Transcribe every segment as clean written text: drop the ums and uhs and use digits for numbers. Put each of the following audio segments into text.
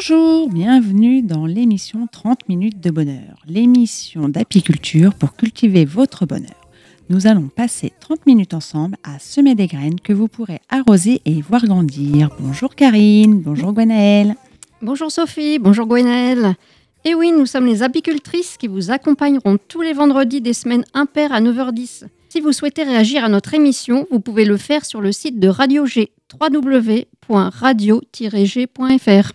Bonjour, bienvenue dans l'émission 30 minutes de bonheur, l'émission d'apiculture pour cultiver votre bonheur. Nous allons passer 30 minutes ensemble à semer des graines que vous pourrez arroser et voir grandir. Bonjour Karine, bonjour Gwenaëlle. Bonjour Sophie, bonjour Gwenaëlle. Et oui, nous sommes les apicultrices qui vous accompagneront tous les vendredis des semaines impaires à 9h10. Si vous souhaitez réagir à notre émission, vous pouvez le faire sur le site de Radio G, www.radio-g.fr.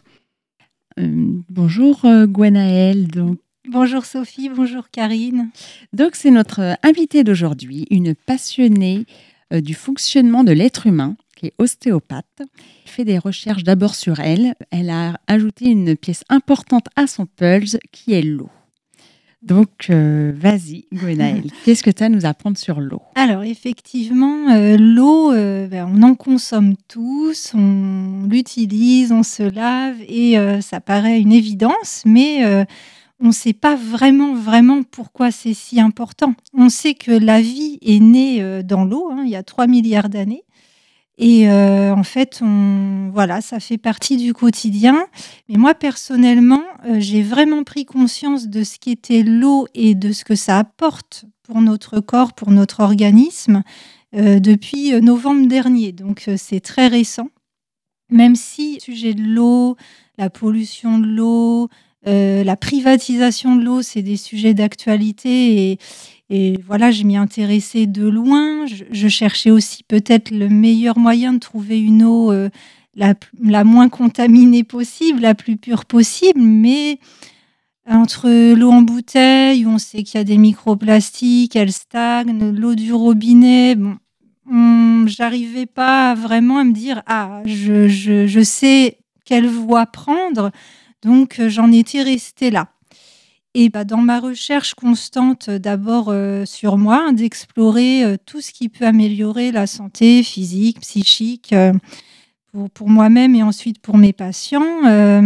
Bonjour Gwenaëlle. Bonjour Sophie, bonjour Karine. Donc c'est notre invitée d'aujourd'hui, une passionnée du fonctionnement de l'être humain, qui est ostéopathe. Elle fait des recherches d'abord sur elle. Elle a ajouté une pièce importante à son puzzle, qui est l'eau. Donc, vas-y, Gwenaëlle, qu'est-ce que tu as à nous apprendre sur l'eau ? Alors, effectivement, l'eau, on en consomme tous, on l'utilise, on se lave et ça paraît une évidence, mais on ne sait pas vraiment pourquoi c'est si important. On sait que la vie est née dans l'eau, il y a 3 milliards d'années. Et en fait, ça fait partie du quotidien. Mais moi, personnellement, j'ai vraiment pris conscience de ce qu'était l'eau et de ce que ça apporte pour notre corps, pour notre organisme, depuis novembre dernier. Donc, c'est très récent. Même si le sujet de l'eau, la pollution de l'eau, la privatisation de l'eau, c'est des sujets d'actualité et voilà, je m'y intéressais de loin. Je cherchais aussi peut-être le meilleur moyen de trouver une eau la moins contaminée possible, la plus pure possible. Mais entre l'eau en bouteille, où on sait qu'il y a des microplastiques, elle stagne, l'eau du robinet, j'arrivais pas vraiment à me dire « Ah, je sais quelle voie prendre ». Donc, j'en étais restée là. Et dans ma recherche constante, d'abord sur moi, d'explorer tout ce qui peut améliorer la santé physique, psychique, pour moi-même et ensuite pour mes patients,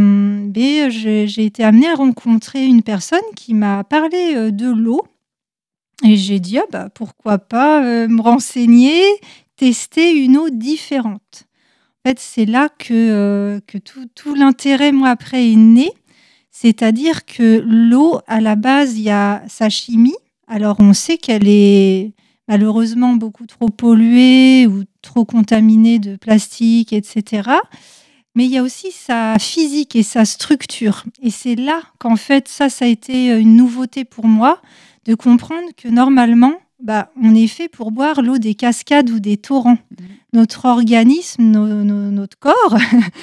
j'ai été amenée à rencontrer une personne qui m'a parlé de l'eau. Et j'ai dit, pourquoi pas me renseigner, tester une eau différente. En fait, c'est là que tout l'intérêt, moi, après, est né. C'est-à-dire que l'eau, à la base, il y a sa chimie. Alors, on sait qu'elle est malheureusement beaucoup trop polluée ou trop contaminée de plastique, etc. Mais il y a aussi sa physique et sa structure. Et c'est là qu'en fait, ça a été une nouveauté pour moi, de comprendre que normalement, on est fait pour boire l'eau des cascades ou des torrents. Notre organisme, notre corps,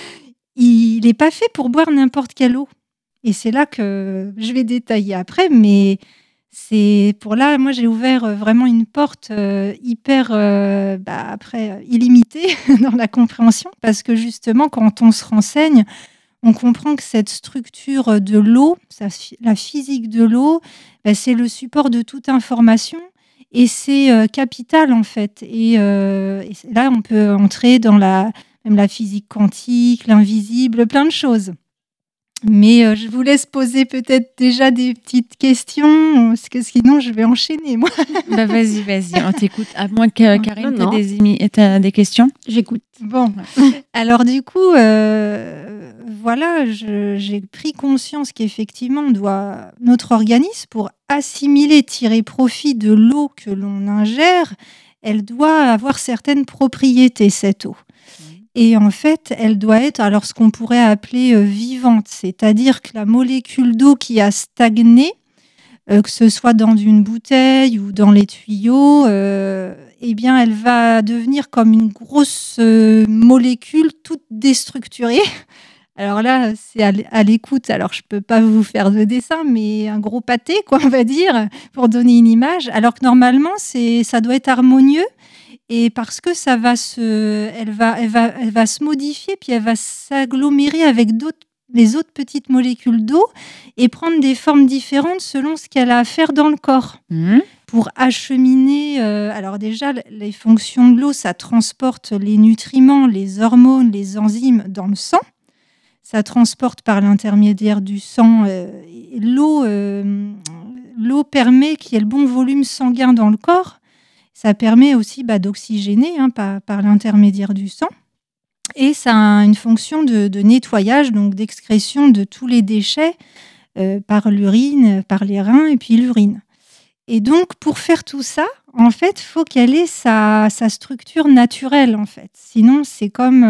il n'est pas fait pour boire n'importe quelle eau. Et c'est là que je vais détailler après, mais c'est pour là, moi j'ai ouvert vraiment une porte hyper illimitée dans la compréhension, parce que justement quand on se renseigne, on comprend que cette structure de l'eau, la physique de l'eau, c'est le support de toute information et c'est capital en fait. Et là on peut entrer dans même la physique quantique, l'invisible, plein de choses. Mais je vous laisse poser peut-être déjà des petites questions, parce que sinon je vais enchaîner, moi. Vas-y, on t'écoute. À moins que Karine, t'as des questions ? J'écoute. Bon, alors du coup, j'ai pris conscience qu'effectivement, notre organisme, pour assimiler, tirer profit de l'eau que l'on ingère, elle doit avoir certaines propriétés, cette eau. Et en fait, elle doit être ce qu'on pourrait appeler vivante, c'est-à-dire que la molécule d'eau qui a stagné, que ce soit dans une bouteille ou dans les tuyaux, elle va devenir comme une grosse molécule toute déstructurée. Alors là, c'est à l'écoute. Alors, je ne peux pas vous faire de dessin, mais un gros pâté, on va dire, pour donner une image. Alors que normalement, ça doit être harmonieux. Et parce que elle va se modifier, puis elle va s'agglomérer avec les autres petites molécules d'eau et prendre des formes différentes selon ce qu'elle a à faire dans le corps. Pour acheminer, alors déjà, les fonctions de l'eau, ça transporte les nutriments, les hormones, les enzymes dans le sang. Ça transporte par l'intermédiaire du sang. L'eau permet qu'il y ait le bon volume sanguin dans le corps. Ça permet aussi d'oxygéner par l'intermédiaire du sang. Et ça a une fonction de nettoyage, donc d'excrétion de tous les déchets par l'urine, par les reins et puis l'urine. Et donc, pour faire tout ça, en fait, il faut qu'elle ait sa structure naturelle, en fait. Sinon, c'est comme...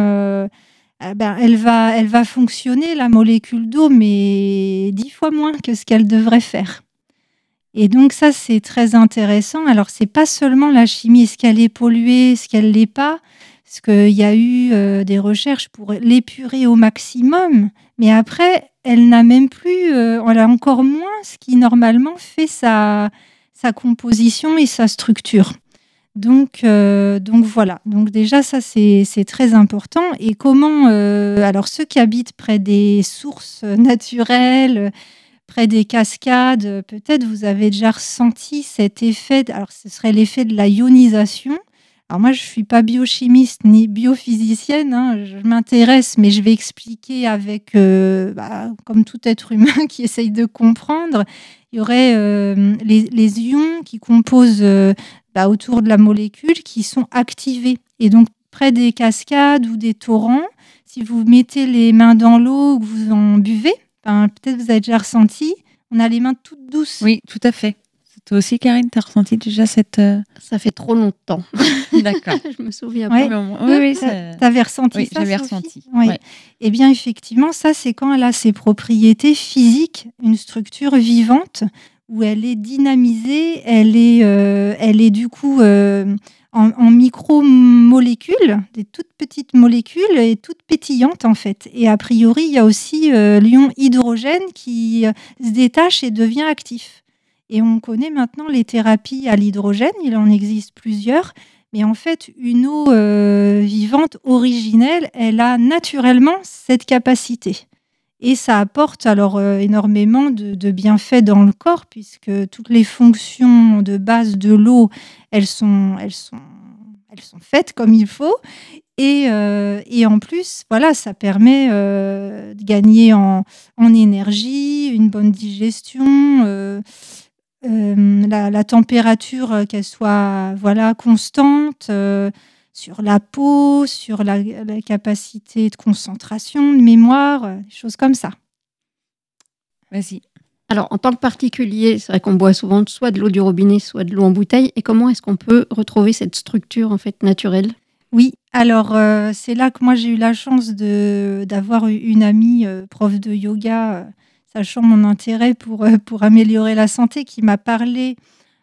elle va fonctionner, la molécule d'eau, mais 10 fois moins que ce qu'elle devrait faire. Et donc, ça, c'est très intéressant. Alors, c'est pas seulement la chimie, est-ce qu'elle est polluée, est-ce qu'elle l'est pas, parce qu'il y a eu des recherches pour l'épurer au maximum, mais après, elle n'a même plus, elle a encore moins ce qui normalement fait sa composition et sa structure. Donc voilà. Donc déjà, ça, c'est très important. Et comment... alors, ceux qui habitent près des sources naturelles, près des cascades, peut-être vous avez déjà ressenti cet effet. Alors, ce serait l'effet de la ionisation. Alors moi, je ne suis pas biochimiste ni biophysicienne, hein, je m'intéresse, mais je vais expliquer avec, comme tout être humain qui essaye de comprendre. Il y aurait les ions qui composent autour de la molécule qui sont activés. Et donc, près des cascades ou des torrents, si vous mettez les mains dans l'eau ou que vous en buvez, peut-être vous avez déjà ressenti, on a les mains toutes douces. Oui, tout à fait. Toi aussi, Karine, tu as ressenti déjà cette... Ça fait trop longtemps. D'accord. Je me souviens Ouais. pas. Oui, Tu avais ressenti oui, ça, j'avais Sophie? ressenti. Oui. Ouais. Eh bien, effectivement, ça, c'est quand elle a ses propriétés physiques, une structure vivante, où elle est dynamisée, elle est du coup en micromolécules, des toutes petites molécules et toutes pétillantes en fait. Et a priori, il y a aussi l'ion hydrogène qui se détache et devient actif. Et on connaît maintenant les thérapies à l'hydrogène, il en existe plusieurs. Mais en fait, une eau vivante originelle, elle a naturellement cette capacité. Et ça apporte alors énormément de bienfaits dans le corps, puisque toutes les fonctions de base de l'eau, elles sont faites comme il faut. Et en plus, voilà, ça permet de gagner en énergie, une bonne digestion, la température, qu'elle soit constante sur la peau, sur la capacité de concentration, de mémoire, des choses comme ça. Vas-y. Alors, en tant que particulier, c'est vrai qu'on boit souvent soit de l'eau du robinet, soit de l'eau en bouteille. Et comment est-ce qu'on peut retrouver cette structure en fait naturelle ? Oui, alors c'est là que moi j'ai eu la chance d'avoir une amie prof de yoga, sachant mon intérêt pour améliorer la santé, qui m'a parlé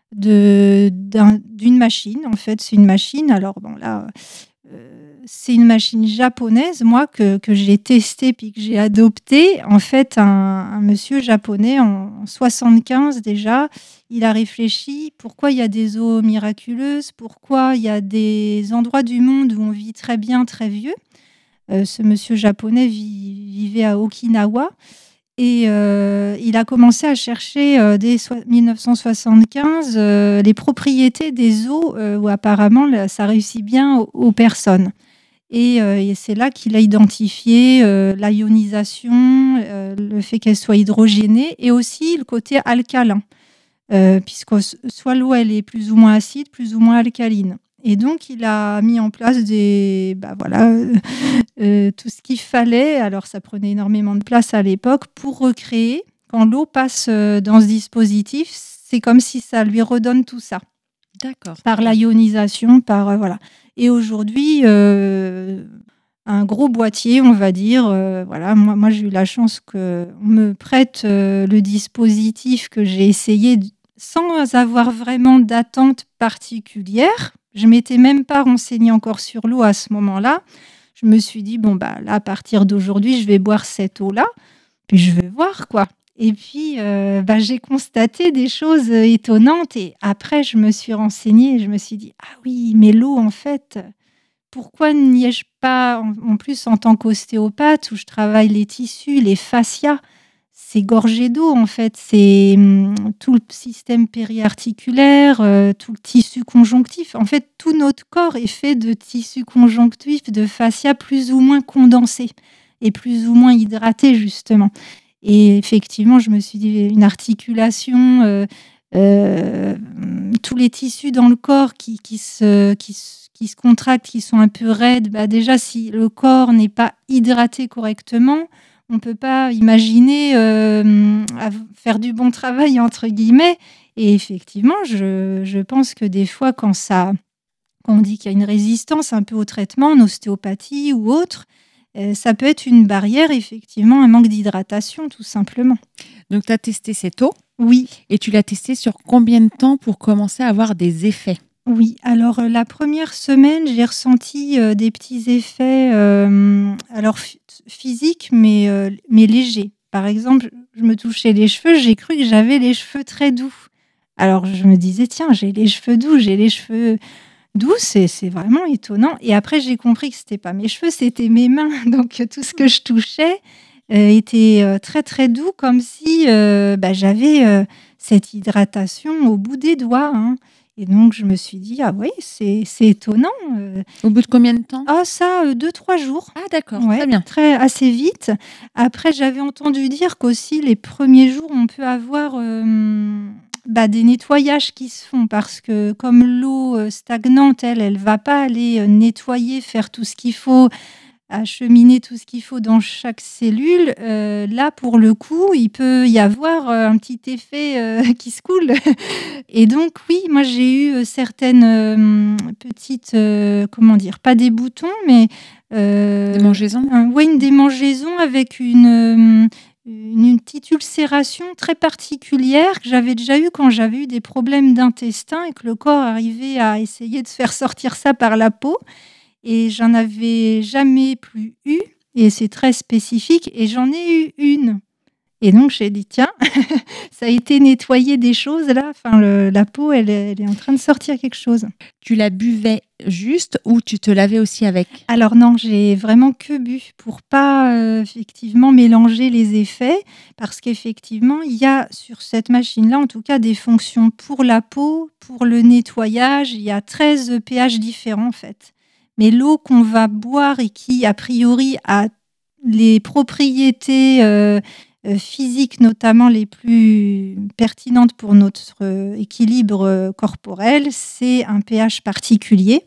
d'une machine. En fait, c'est une machine. Alors bon là, c'est une machine japonaise, moi, que j'ai testée puis que j'ai adoptée. En fait, un monsieur japonais en 75 déjà, il a réfléchi pourquoi il y a des eaux miraculeuses, pourquoi il y a des endroits du monde où on vit très bien, très vieux. Ce monsieur japonais vivait à Okinawa. Et il a commencé à chercher dès 1975 les propriétés des eaux où apparemment ça réussit bien aux personnes. Et c'est là qu'il a identifié la ionisation, le fait qu'elle soit hydrogénée et aussi le côté alcalin, puisque soit l'eau elle est plus ou moins acide, plus ou moins alcaline. Et donc, il a mis en place tout ce qu'il fallait. Alors, ça prenait énormément de place à l'époque pour recréer. Quand l'eau passe dans ce dispositif, c'est comme si ça lui redonne tout ça. D'accord. Par la ionisation, voilà. Et aujourd'hui, un gros boîtier, on va dire. Moi, j'ai eu la chance qu'on me prête le dispositif que j'ai essayé sans avoir vraiment d'attente particulière. Je ne m'étais même pas renseignée encore sur l'eau à ce moment-là. Je me suis dit, là, à partir d'aujourd'hui, je vais boire cette eau-là, puis je vais voir, quoi. Et puis, j'ai constaté des choses étonnantes. Et après, je me suis renseignée et je me suis dit, ah oui, mais l'eau, en fait, pourquoi n'y ai-je pas, en plus en tant qu'ostéopathe, où je travaille les tissus, les fascias, c'est gorgé d'eau, en fait. C'est tout le système périarticulaire, tout le tissu conjonctif. En fait, tout notre corps est fait de tissu conjonctif, de fascia plus ou moins condensés et plus ou moins hydratés, justement. Et effectivement, je me suis dit, une articulation tous les tissus dans le corps qui se contractent, qui sont un peu raides. Déjà, si le corps n'est pas hydraté correctement, on ne peut pas imaginer faire du bon travail, entre guillemets. Et effectivement, je pense que des fois, quand on dit qu'il y a une résistance un peu au traitement, en ostéopathie ou autre, ça peut être une barrière, effectivement, un manque d'hydratation, tout simplement. Donc, tu as testé cette eau. Oui. Et tu l'as testée sur combien de temps pour commencer à avoir des effets ? Oui, alors la première semaine, j'ai ressenti des petits effets physiques, mais légers. Par exemple, je me touchais les cheveux, j'ai cru que j'avais les cheveux très doux. Alors, je me disais, tiens, j'ai les cheveux doux, c'est vraiment étonnant. Et après, j'ai compris que ce n'était pas mes cheveux, c'était mes mains. Donc, tout ce que je touchais était très, très doux, comme si j'avais cette hydratation au bout des doigts. Hein. Et donc, je me suis dit, ah oui, c'est étonnant. Au bout de combien de temps ? Ah, ça, 2-3 jours. Ah, d'accord, Ouais, très bien. Assez vite. Après, j'avais entendu dire qu'aussi, les premiers jours, on peut avoir des nettoyages qui se font parce que comme l'eau stagnante, elle va pas aller nettoyer, faire tout ce qu'il faut, acheminer tout ce qu'il faut dans chaque cellule. Là, pour le coup, il peut y avoir un petit effet qui se coule. Et donc, oui, moi, j'ai eu certaines petites, pas des boutons, mais... démangeaisons. Une démangeaison avec une petite ulcération très particulière que j'avais déjà eue quand j'avais eu des problèmes d'intestin et que le corps arrivait à essayer de faire sortir ça par la peau. Et j'en avais jamais plus eu. Et c'est très spécifique. Et j'en ai eu une. Et donc, j'ai dit, tiens, ça a été nettoyé des choses là. Enfin, la peau, elle est en train de sortir quelque chose. Tu la buvais juste ou tu te lavais aussi avec ? Alors non, j'ai vraiment que bu pour pas effectivement mélanger les effets. Parce qu'effectivement, il y a sur cette machine-là, en tout cas, des fonctions pour la peau, pour le nettoyage. Il y a 13 pH différents en fait. Mais l'eau qu'on va boire et qui, a priori, a les propriétés physiques, notamment les plus pertinentes pour notre équilibre corporel, c'est un pH particulier.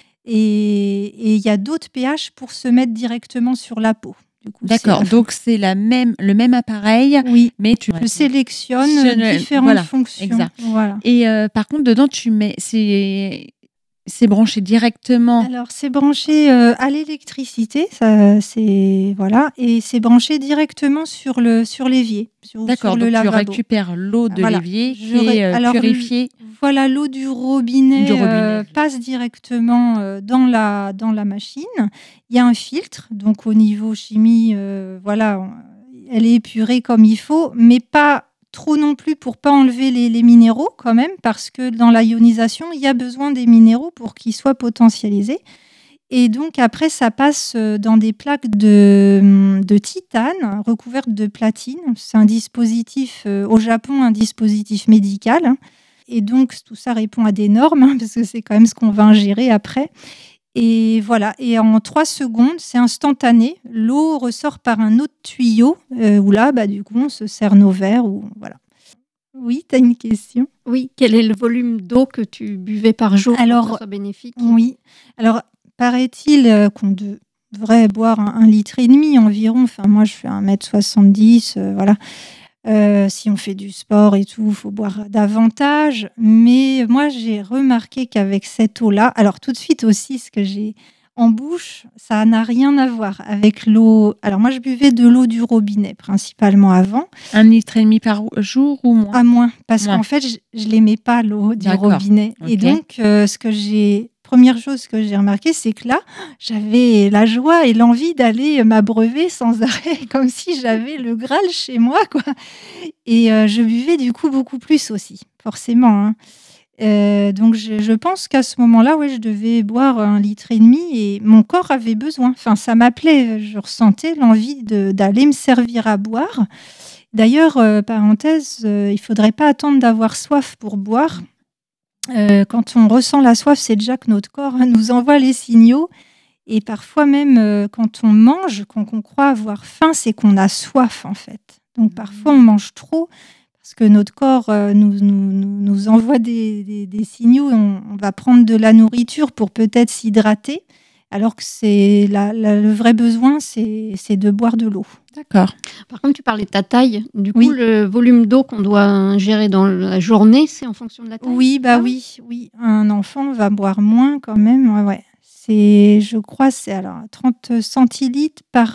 Et il y a d'autres pH pour se mettre directement sur la peau. Du coup, d'accord, donc c'est le même appareil, oui, mais tu sélectionnes différentes fonctions. Exact. Voilà. Et par contre, dedans, tu mets... C'est branché directement. Alors, c'est branché à l'électricité, ça, voilà, et c'est branché directement sur l'évier. D'accord, sur le donc lavabo. tu récupères l'eau de l'évier qui est purifiée. Voilà, l'eau du robinet, passe directement dans la machine. Il y a un filtre, donc au niveau chimie, elle est épurée comme il faut, mais pas trop non plus pour pas enlever les minéraux quand même, parce que dans la ionisation, il y a besoin des minéraux pour qu'ils soient potentialisés. Et donc après, ça passe dans des plaques de titane recouvertes de platine. C'est un dispositif, au Japon, un dispositif médical. Et donc, tout ça répond à des normes, parce que c'est quand même ce qu'on va ingérer après. Et voilà, et en 3 secondes, c'est instantané. L'eau ressort par un autre tuyau, où là, du coup, on se sert nos verres. Voilà. Oui, tu as une question ? Oui, quel est le volume d'eau que tu buvais par jour pour que ça soit bénéfique ? Oui, alors, paraît-il qu'on devrait boire 1,5 litre environ. Enfin, moi, je fais 1m70, voilà. Si on fait du sport et tout, il faut boire davantage. Mais moi, j'ai remarqué qu'avec cette eau-là, alors tout de suite aussi, ce que j'ai en bouche, ça n'a rien à voir avec l'eau. Alors moi, je buvais de l'eau du robinet, principalement avant. 1,5 litre par jour ou moins ? À moins, parce qu'en fait, je n'aimais pas l'eau du robinet. Okay. Et donc, première chose que j'ai remarqué, c'est que là, j'avais la joie et l'envie d'aller m'abreuver sans arrêt, comme si j'avais le Graal chez moi, quoi. Et je buvais du coup beaucoup plus aussi, forcément. Hein. Donc, je pense qu'à ce moment-là, je devais boire 1,5 litre et mon corps avait besoin. Enfin, ça m'appelait, je ressentais l'envie d'aller me servir à boire. D'ailleurs, parenthèse, il ne faudrait pas attendre d'avoir soif pour boire. Quand on ressent la soif, c'est déjà que notre corps nous envoie les signaux. Et parfois même, quand on mange, quand on croit avoir faim, c'est qu'on a soif, en fait. Donc, parfois, on mange trop parce parce que notre corps nous envoie des signaux. On va prendre de la nourriture pour peut-être s'hydrater, alors que le vrai besoin, c'est de boire de l'eau. D'accord. Par contre, tu parlais de ta taille. Du coup, Oui. le volume d'eau qu'on doit gérer dans la journée, c'est en fonction de la taille. Oui, oui. Un enfant va boire moins quand même. Ouais. Je crois, c'est alors 30 centilitres par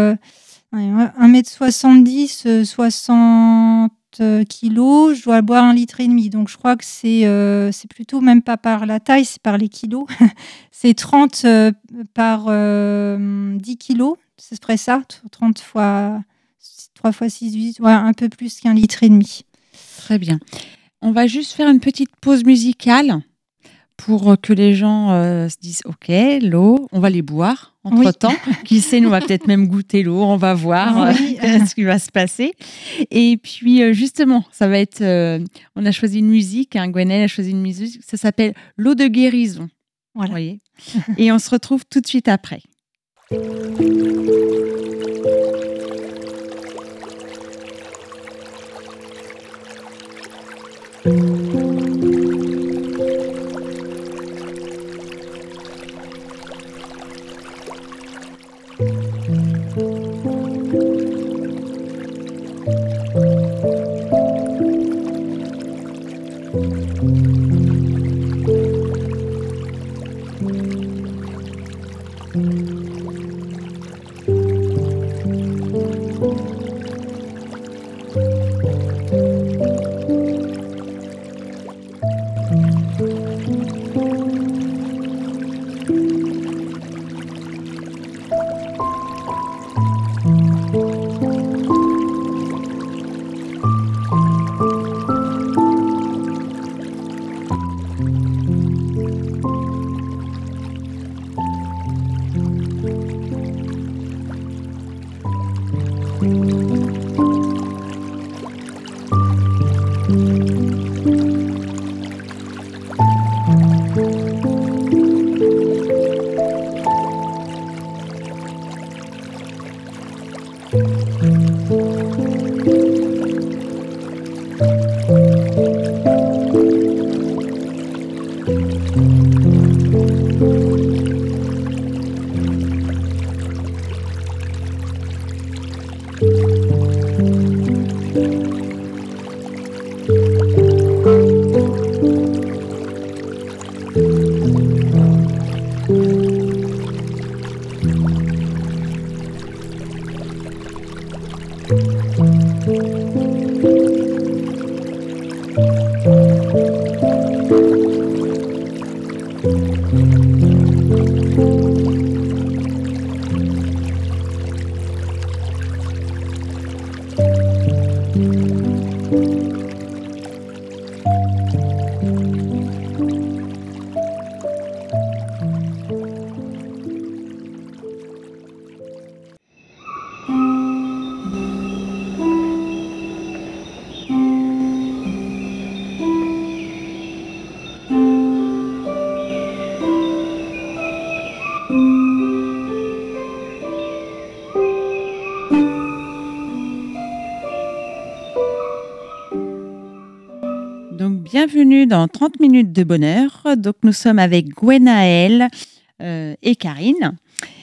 1m70, 60 kilos. Je dois boire 1,5 litre. Donc, je crois que c'est plutôt même pas par la taille, c'est par les kilos. C'est 30 par 10 kilos. Ce serait ça, 30 fois 3 fois 6, 8, ouais, un peu plus qu'1,5 litre. Très bien. On va juste faire une petite pause musicale pour que les gens se disent « Ok, l'eau, on va les boire entre-temps. » Qui sait, nous, on va peut-être même goûter l'eau. On va voir ce qui va se passer. Et puis, justement, ça va être... on a choisi une musique, Gwenaëlle a choisi une musique, ça s'appelle « L'eau de guérison ». Voilà. Vous voyez. Et on se retrouve tout de suite après. Bienvenue dans 30 minutes de bonheur. Donc, nous sommes avec Gwenaëlle et Karine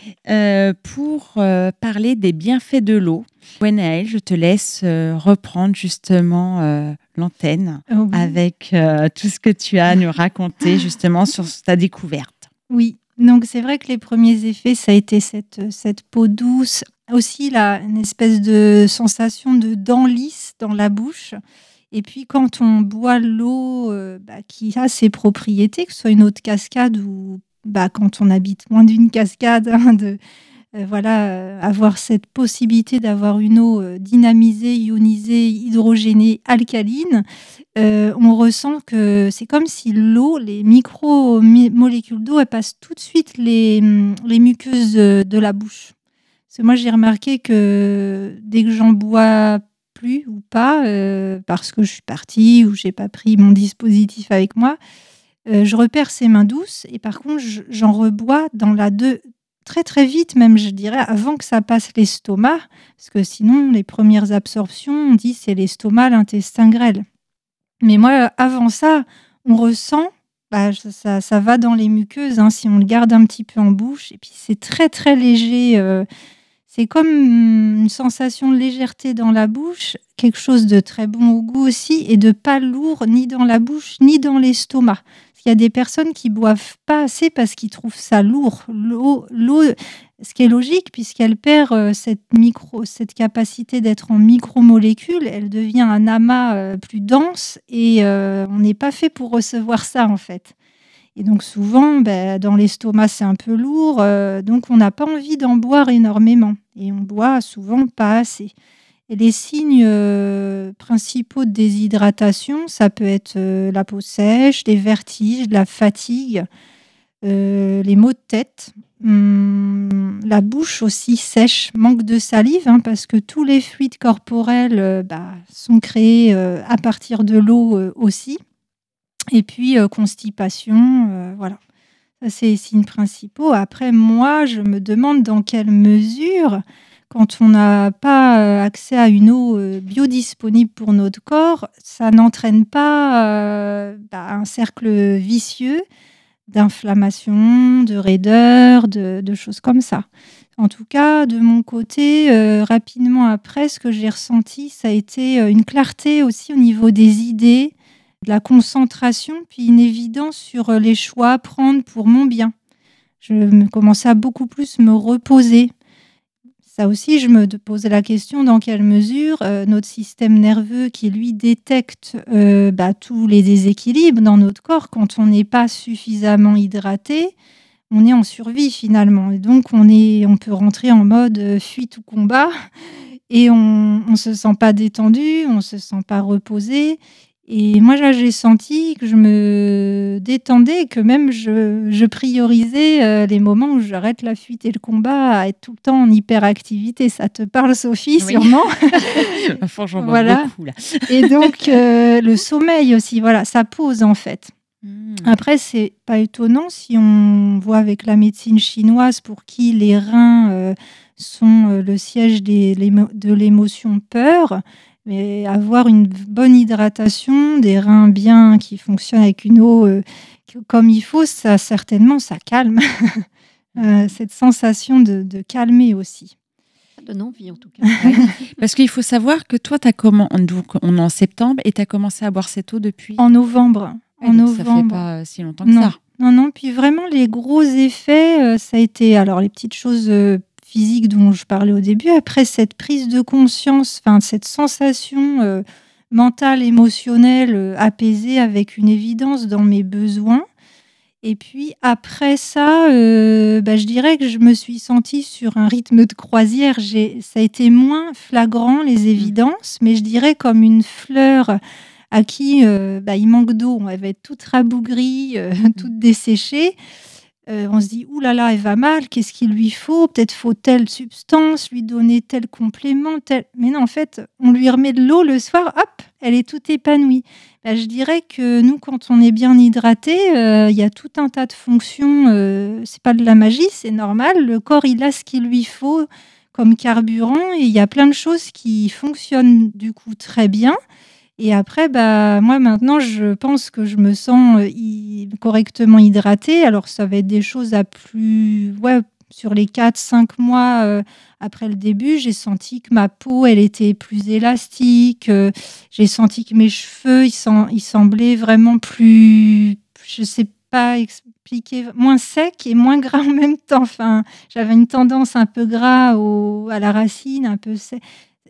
pour parler des bienfaits de l'eau. Gwenaëlle, je te laisse reprendre justement l'antenne avec tout ce que tu as à nous raconter justement sur ta découverte. Oui, donc c'est vrai que les premiers effets, ça a été cette peau douce. Aussi, une espèce de sensation de dents lisses dans la bouche. Et puis, quand on boit l'eau qui a ses propriétés, que ce soit une eau de cascade ou quand on habite loin d'une cascade, avoir cette possibilité d'avoir une eau dynamisée, ionisée, hydrogénée, alcaline, on ressent que c'est comme si l'eau, les micro-molécules d'eau, elles passent tout de suite les muqueuses de la bouche. Parce que moi, j'ai remarqué que dès que j'en bois plus ou pas, parce que je suis partie ou j'ai pas pris mon dispositif avec moi, je repère ces mains douces et par contre j'en rebois dans la très très vite, même je dirais, avant que ça passe l'estomac, parce que sinon, les premières absorptions, on dit c'est l'estomac, l'intestin grêle. Mais moi, avant ça, on ressent, ça va dans les muqueuses, hein, si on le garde un petit peu en bouche, et puis c'est très très léger. C'est comme une sensation de légèreté dans la bouche, quelque chose de très bon au goût aussi, et de pas lourd ni dans la bouche ni dans l'estomac. Il y a des personnes qui boivent pas assez parce qu'ils trouvent ça lourd. L'eau, ce qui est logique puisqu'elle perd cette capacité d'être en micromolécules, elle devient un amas plus dense et on n'est pas fait pour recevoir ça en fait. Et donc souvent, dans l'estomac, c'est un peu lourd, donc on n'a pas envie d'en boire énormément. Et on boit souvent pas assez. Et les signes principaux de déshydratation, ça peut être la peau sèche, des vertiges, de la fatigue, les maux de tête, la bouche aussi sèche, manque de salive, hein, parce que tous les fluides corporels sont créés à partir de l'eau aussi. Et puis constipation, voilà. Ça, c'est les signes principaux. Après, moi, je me demande dans quelle mesure, quand on n'a pas accès à une eau biodisponible pour notre corps, ça n'entraîne pas un cercle vicieux d'inflammation, de raideur, de choses comme ça. En tout cas, de mon côté, rapidement après, ce que j'ai ressenti, ça a été une clarté aussi au niveau des idées, de la concentration, puis une évidence sur les choix à prendre pour mon bien. Je commençais à beaucoup plus me reposer. Ça aussi, je me posais la question dans quelle mesure notre système nerveux qui, lui, détecte tous les déséquilibres dans notre corps, quand on n'est pas suffisamment hydraté, on est en survie finalement. Et donc, on peut rentrer en mode fuite ou combat et on ne se sent pas détendu, on ne se sent pas reposé. Et moi, là, j'ai senti que je me détendais et que même je priorisais les moments où j'arrête la fuite et le combat à être tout le temps en hyperactivité. Ça te parle, Sophie, Oui. sûrement. Franchement, Voilà. beaucoup là. Et donc, le sommeil aussi, voilà, ça pose en fait. Après, c'est pas étonnant si on voit avec la médecine chinoise pour qui les reins sont le siège de l'émotion peur. Mais avoir une bonne hydratation, des reins bien qui fonctionnent avec une eau comme il faut, ça certainement, ça calme. Cette sensation de calmer aussi. Ça donne envie en tout cas. Ouais. Parce qu'il faut savoir que toi, donc, on est en septembre et tu as commencé à boire cette eau depuis En novembre. Ouais, donc ça fait pas si longtemps que ça. Non. Puis vraiment, les gros effets, ça a été alors les petites choses physique dont je parlais au début, après cette prise de conscience, cette sensation mentale, émotionnelle, apaisée avec une évidence dans mes besoins. Et puis après ça, je dirais que je me suis sentie sur un rythme de croisière. Ça a été moins flagrant, les évidences, mais je dirais comme une fleur à qui il manque d'eau. Elle va être toute rabougrie, toute desséchée. On se dit, ouh là là, elle va mal, qu'est-ce qu'il lui faut? Peut-être faut telle substance, lui donner tel complément, tel... Mais non, en fait, on lui remet de l'eau le soir, hop, elle est toute épanouie. Je dirais que nous, quand on est bien hydraté, il y a tout un tas de fonctions, c'est pas de la magie, c'est normal, le corps, il a ce qu'il lui faut comme carburant, et il y a plein de choses qui fonctionnent du coup très bien. Et après, moi, maintenant, je pense que je me sens correctement hydratée. Alors, ça va être des choses sur les 4-5 mois après le début, j'ai senti que ma peau, elle était plus élastique. J'ai senti que mes cheveux, ils semblaient vraiment plus, je sais pas expliquer, moins secs et moins gras en même temps. Enfin, j'avais une tendance un peu gras à la racine, un peu sec.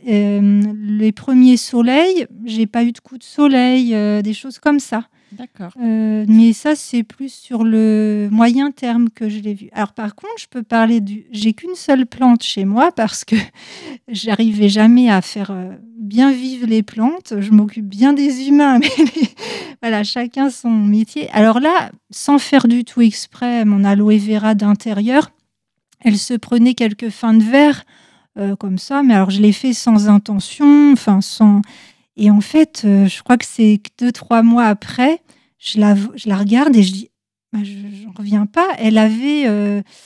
Les premiers soleils, j'ai pas eu de coup de soleil, des choses comme ça. D'accord. Mais ça, c'est plus sur le moyen terme que je l'ai vu. Alors par contre, je peux parler j'ai qu'une seule plante chez moi parce que j'arrivais jamais à faire bien vivre les plantes. Je m'occupe bien des humains, mais voilà, chacun son métier. Alors là, sans faire du tout exprès, mon aloe vera d'intérieur, elle se prenait quelques fins de verre. Comme ça, mais alors je l'ai fait sans intention, sans... Et en fait, je crois que c'est 2-3 mois après, je la regarde et je dis, j'en reviens pas. Elle avait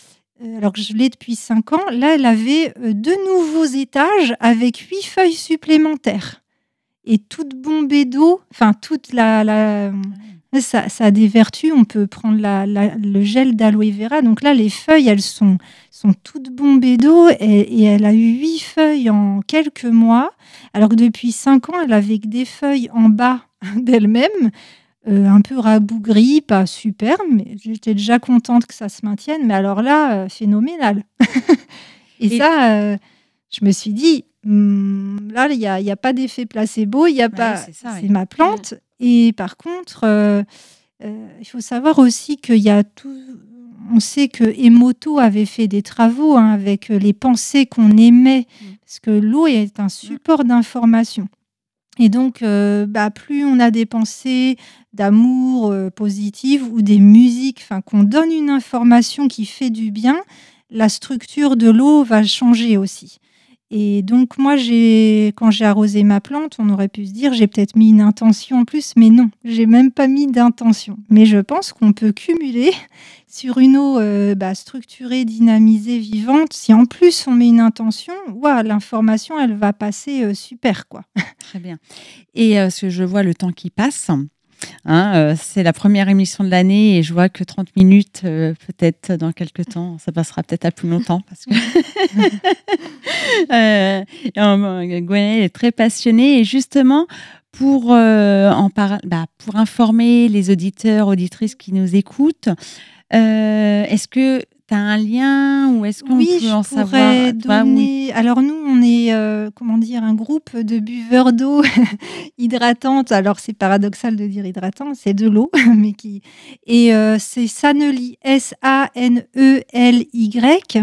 alors que je l'ai depuis 5 ans, là, elle avait 2 nouveaux étages avec 8 feuilles supplémentaires. Et toute bombée d'eau, enfin toute ça a des vertus. On peut prendre le gel d'aloe vera. Donc là, les feuilles, elles sont toutes bombées d'eau et elle a eu 8 feuilles en quelques mois. Alors que depuis 5 ans, elle avait que des feuilles en bas d'elle-même, un peu rabougries, pas super, mais j'étais déjà contente que ça se maintienne. Mais alors là, phénoménal. Et ça, je me suis dit, là, il n'y a pas d'effet placebo, il y a pas. C'est ma plante. Et par contre, il faut savoir aussi qu'il y a tout. On sait que Emoto avait fait des travaux avec les pensées qu'on émet, parce que l'eau est un support d'information. Et donc, plus on a des pensées d'amour positives ou des musiques, qu'on donne une information qui fait du bien, la structure de l'eau va changer aussi. Et donc, moi, quand j'ai arrosé ma plante, on aurait pu se dire, j'ai peut-être mis une intention en plus, mais non, j'ai même pas mis d'intention. Mais je pense qu'on peut cumuler sur une eau structurée, dynamisée, vivante. Si en plus on met une intention, l'information, elle va passer super, quoi. Très bien. Et ce que je vois le temps qui passe, c'est la première émission de l'année et je vois que 30 minutes, peut-être dans quelques temps, ça passera peut-être à plus longtemps parce que Gwenaëlle est très passionnée et justement pour informer les auditeurs, auditrices qui nous écoutent, est-ce que tu as un lien ou est-ce qu'on peut en savoir donner... Alors nous, on est un groupe de buveurs d'eau hydratante. Alors c'est paradoxal de dire hydratant, c'est de l'eau, c'est Sanely, SANELY.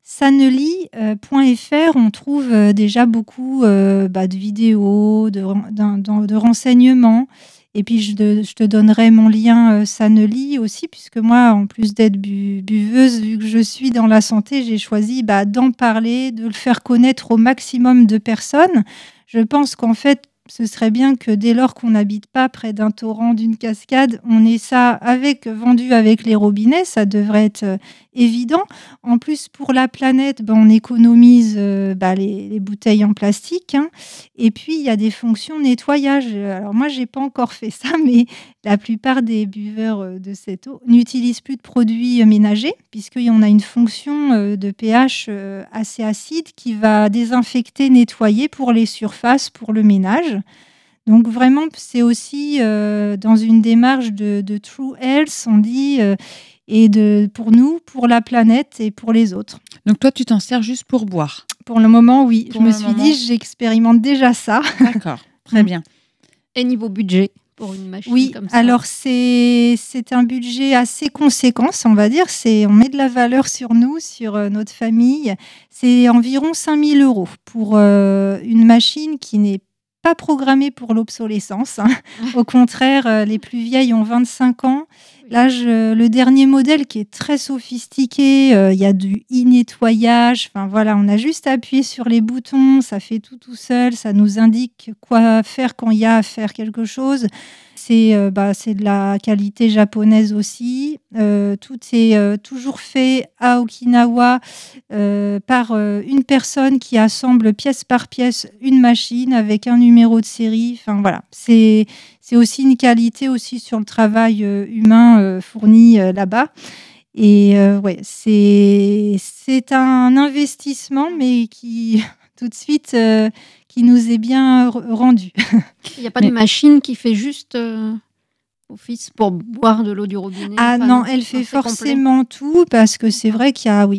Sanely.fr, on trouve déjà beaucoup de vidéos, de renseignements. Et puis, je te donnerai mon lien Sanely aussi, puisque moi, en plus d'être buveuse, vu que je suis dans la santé, j'ai choisi d'en parler, de le faire connaître au maximum de personnes. Je pense qu'en fait, ce serait bien que dès lors qu'on n'habite pas près d'un torrent, d'une cascade, on ait ça vendu avec les robinets. Ça devrait être évident. En plus, pour la planète, on économise les bouteilles en plastique. Et puis, il y a des fonctions nettoyage. Alors moi, je n'ai pas encore fait ça, mais la plupart des buveurs de cette eau n'utilisent plus de produits ménagers, puisqu'on a une fonction de pH assez acide qui va désinfecter, nettoyer pour les surfaces, pour le ménage. Donc vraiment, c'est aussi dans une démarche de True Health, on dit, pour nous, pour la planète et pour les autres. Donc toi, tu t'en sers juste pour boire? Pour le moment, oui. Je me suis dit, j'expérimente déjà ça. D'accord, très bien. Et niveau budget pour une machine comme ça? Alors c'est un budget assez conséquent, on va dire. On met de la valeur sur nous, sur notre famille. C'est environ 5 000 € pour une machine qui n'est pas programmée pour l'obsolescence. Au contraire, les plus vieilles ont 25 ans. Là, le dernier modèle qui est très sophistiqué, il y a du e-nettoyage. On a juste appuyé sur les boutons, ça fait tout seul, ça nous indique quoi faire quand il y a à faire quelque chose. C'est de la qualité japonaise aussi. Tout est toujours fait à Okinawa par une personne qui assemble pièce par pièce une machine avec un numéro de série. C'est aussi une qualité aussi sur le travail humain fourni là-bas. Et c'est un investissement, mais qui tout de suite qui nous est bien rendu. Il n'y a pas de machine qui fait juste office pour boire de l'eau du robinet? Non, elle fait forcément tout, parce que c'est vrai qu'il y a,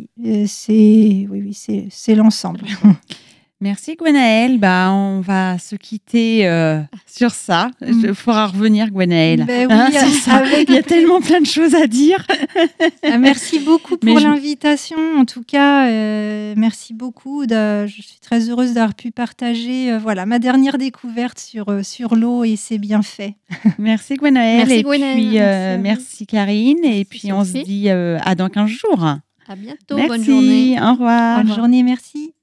c'est l'ensemble. Merci Gwenaëlle. On va se quitter sur ça. Il faudra revenir, Gwenaëlle. Il y a tellement plein de choses à dire. Merci beaucoup pour l'invitation. En tout cas, merci beaucoup. Je suis très heureuse d'avoir pu partager ma dernière découverte sur l'eau et ses bienfaits. Merci Gwenaëlle. Merci Gwenaëlle. Merci Karine. Et puis on se dit à dans 15 jours. À bientôt. Merci. Bonne journée. Au revoir. Bonne journée. Merci.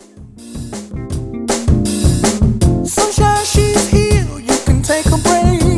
Sunshine, she's here, you can take a break.